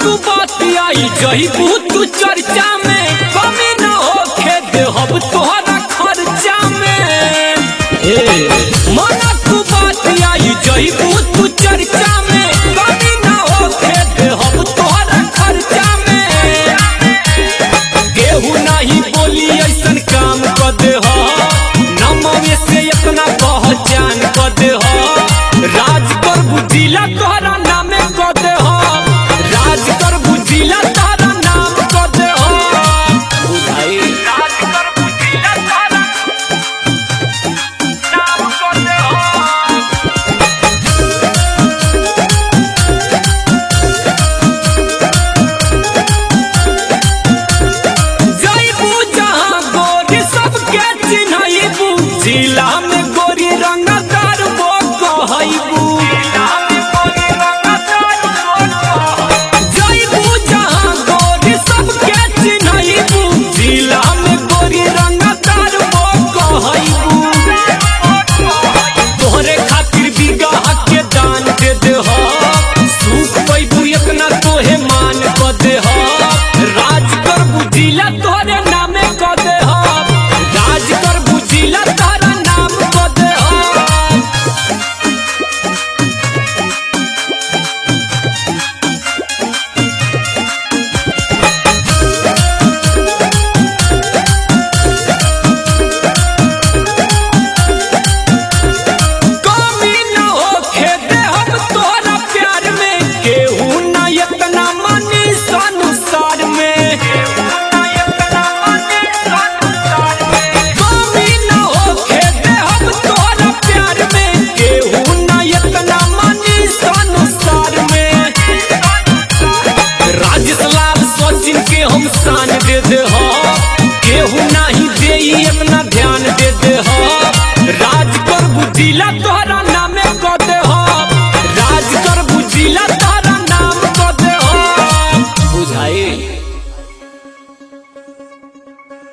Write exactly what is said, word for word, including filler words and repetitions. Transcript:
तू बात आई जही तू चर्चा में कमी न हो खेद हब तोहरा खर्चा में। मना तू बात आई जही तू चर्चा में कमी न हो खेद हब तोहरा खर्चा में। केहू नहीं बोली ऐसन काम कर दे हो नमवे से इतना पहचान कर दे हो। राज कर बुझिला तोहरा नामे कर दे हो राज कर बुझिला तोहरा नाम कर दे हो बुझाई राज कर बुझिला तोहरा नाम कर दे हो। जइबू जहाँ गोरी सबके चिन्हइबू जिला में गोरी रंगदार वो कहइबू। जइबू जहाँ गोरी सबके चिन्हइबू जिला में गोरी रंगदार वो कहइबू। तोहरे खातिर बिगहा के दान दे दे हो सुख पैबू इतना तोहे मान कर दे हो। राज कर बुझिला तोहरे नामे कर दे हो राज कर बुझिला तोहरा नाम कर दे हो। कमी न होखे दे हम तोहरा प्यार में केहू न इतना मानी संसार में। कमी न होखे दे हम तोहरा प्यार में केहू न इतना मानी संसार में। राजेश लाल सचिन के हम शान दे दे हो केहू नहीं दे इतना ध्यान दे दे हो। राज कर बुझिला